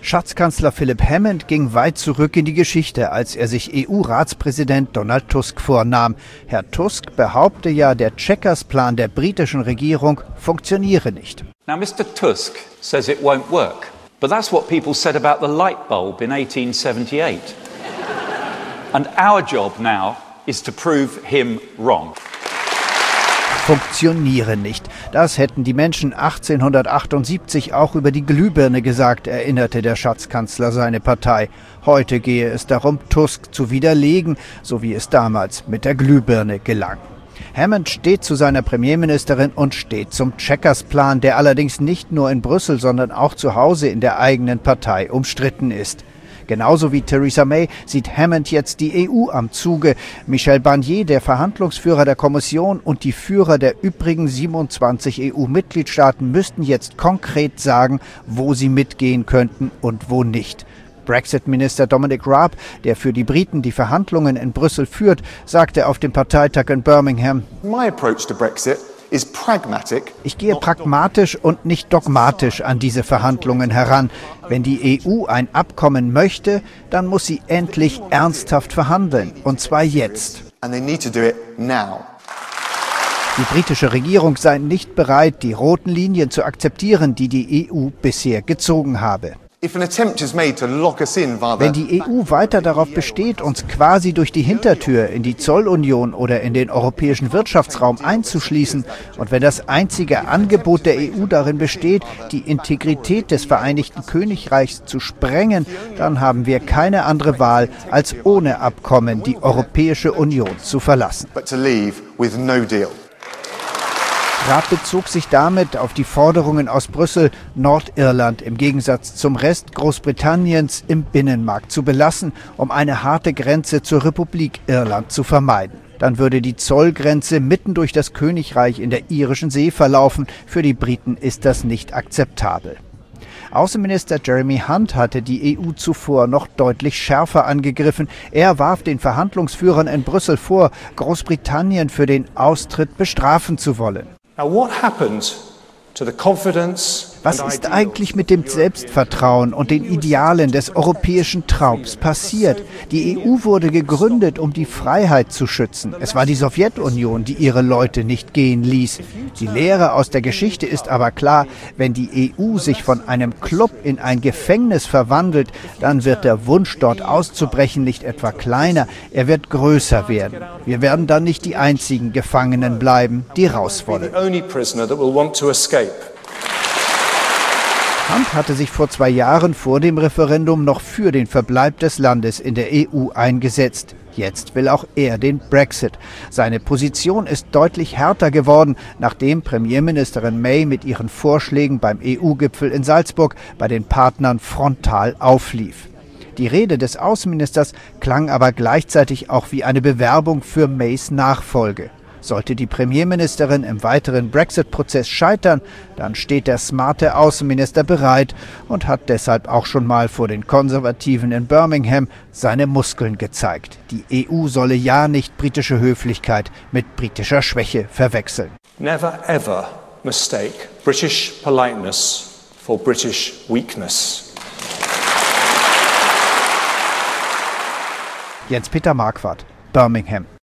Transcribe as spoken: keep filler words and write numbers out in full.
Schatzkanzler Philip Hammond ging weit zurück in die Geschichte, als er sich E U-Ratspräsident Donald Tusk vornahm. Herr Tusk behaupte ja, der Chequers-Plan der britischen Regierung funktioniere nicht. Now Mister Tusk says it won't work, but that's what people said about the light bulb in eighteen seventy-eight. And our job now is to prove him wrong. Funktioniere nicht. Das hätten die Menschen achtzehnhundertachtundsiebzig auch über die Glühbirne gesagt, erinnerte der Schatzkanzler seine Partei. Heute gehe es darum, Tusk zu widerlegen, so wie es damals mit der Glühbirne gelang. Hammond steht zu seiner Premierministerin und steht zum Chequers-Plan, der allerdings nicht nur in Brüssel, sondern auch zu Hause in der eigenen Partei umstritten ist. Genauso wie Theresa May sieht Hammond jetzt die E U am Zuge. Michel Barnier, der Verhandlungsführer der Kommission, und die Führer der übrigen siebenundzwanzig E U-Mitgliedstaaten müssten jetzt konkret sagen, wo sie mitgehen könnten und wo nicht. Brexit-Minister Dominic Raab, der für die Briten die Verhandlungen in Brüssel führt, sagte auf dem Parteitag in Birmingham: My approach to Brexit is pragmatic. Ich gehe pragmatisch und nicht dogmatisch an diese Verhandlungen heran. Wenn die E U ein Abkommen möchte, dann muss sie endlich ernsthaft verhandeln, und zwar jetzt. And they need to do it now. Die britische Regierung sei nicht bereit, die roten Linien zu akzeptieren, die die E U bisher gezogen habe. Wenn die E U weiter darauf besteht, uns quasi durch die Hintertür in die Zollunion oder in den europäischen Wirtschaftsraum einzuschließen, und wenn das einzige Angebot der E U darin besteht, die Integrität des Vereinigten Königreichs zu sprengen, dann haben wir keine andere Wahl, als ohne Abkommen die Europäische Union zu verlassen. Raab bezog sich damit auf die Forderungen aus Brüssel, Nordirland im Gegensatz zum Rest Großbritanniens im Binnenmarkt zu belassen, um eine harte Grenze zur Republik Irland zu vermeiden. Dann würde die Zollgrenze mitten durch das Königreich in der Irischen See verlaufen. Für die Briten ist das nicht akzeptabel. Außenminister Jeremy Hunt hatte die E U zuvor noch deutlich schärfer angegriffen. Er warf den Verhandlungsführern in Brüssel vor, Großbritannien für den Austritt bestrafen zu wollen. Was ist eigentlich mit dem Selbstvertrauen und den Idealen des europäischen Traums passiert? Die E U wurde gegründet, um die Freiheit zu schützen. Es war die Sowjetunion, die ihre Leute nicht gehen ließ. Die Lehre aus der Geschichte ist aber klar: Wenn die E U sich von einem Club in ein Gefängnis verwandelt, dann wird der Wunsch, dort auszubrechen, nicht etwa kleiner, er wird größer werden. Wir werden dann nicht die einzigen Gefangenen bleiben, die raus wollen. Hunt hatte sich vor zwei Jahren vor dem Referendum noch für den Verbleib des Landes in der E U eingesetzt. Jetzt will auch er den Brexit. Seine Position ist deutlich härter geworden, nachdem Premierministerin May mit ihren Vorschlägen beim E U-Gipfel in Salzburg bei den Partnern frontal auflief. Die Rede des Außenministers klang aber gleichzeitig auch wie eine Bewerbung für Mays Nachfolge. Sollte die Premierministerin im weiteren Brexit-Prozess scheitern, dann steht der smarte Außenminister bereit und hat deshalb auch schon mal vor den Konservativen in Birmingham seine Muskeln gezeigt. Die E U solle ja nicht britische Höflichkeit mit britischer Schwäche verwechseln. Never ever mistake British politeness for British weakness. Jens-Peter Marquardt, Birmingham.